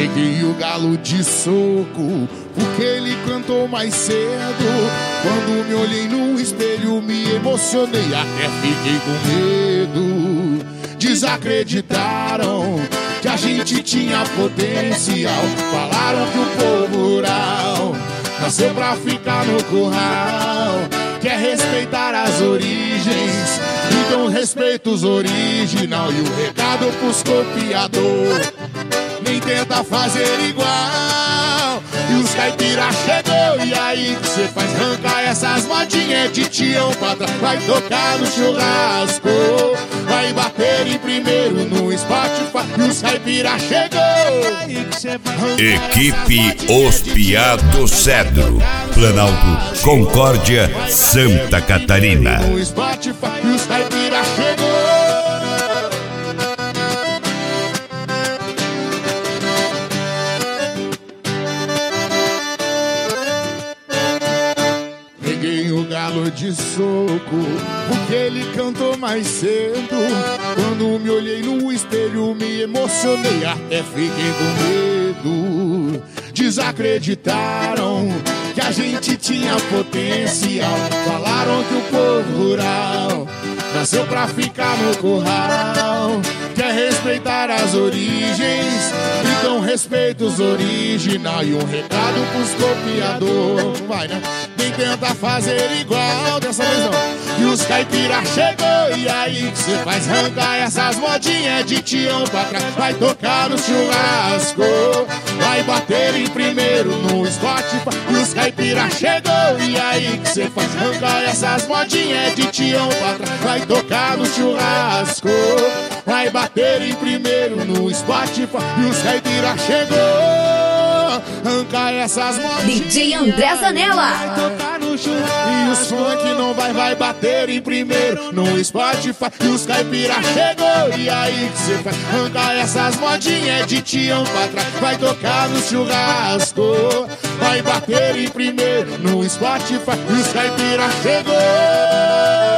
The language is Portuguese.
Peguei o galo de soco, porque ele cantou mais cedo. Quando me olhei no espelho, me emocionei, até fiquei com medo. Desacreditaram que a gente tinha potencial. Falaram que o povo rural nasceu pra ficar no curral. Quer respeitar as origens, então respeita os original. E o recado pros copiador: nem tenta fazer igual. E os caipira chegou, e aí que cê faz? Arranca essas modinhas de tião pra trás. Vai tocar no churrasco, vai bater em primeiro no Spotify. E os caipira chegou. Equipe Os Piá do Cedro, Planalto, Concórdia, Santa Catarina. No Spotify, e os caipira chegou. Peguei o galo de soco, porque ele cantou mais cedo. Quando me olhei no espelho, me emocionei, até fiquei com medo. Desacreditaram que a gente tinha potencial. Falaram que o povo rural nasceu pra ficar no curral. Quer respeitar as origens, então respeita os original. E um recado pros copiador: vai, né? Nem tenta fazer igual, dessa vez não. E os caipira chegou, e aí que cê faz? Arrancar essas modinhas de tião pra trás. Vai tocar no churrasco, vai bater em primeiro no Spotify. E os caipira chegou, e aí que cê faz? Arrancar essas modinhas de tião pra trás. Vai tocar no churrasco, vai bater em primeiro no Spotify. E os caipira chegou, arranca essas modinhas. DJ André Zanella. Vai tocar no churrasco, e os funk não vai bater em primeiro no Spotify. E os caipira chegou, e aí que cê faz? Arranca essas modinhas de tião pra trás. Vai tocar no churrasco, vai bater em primeiro no Spotify. E os caipira chegou.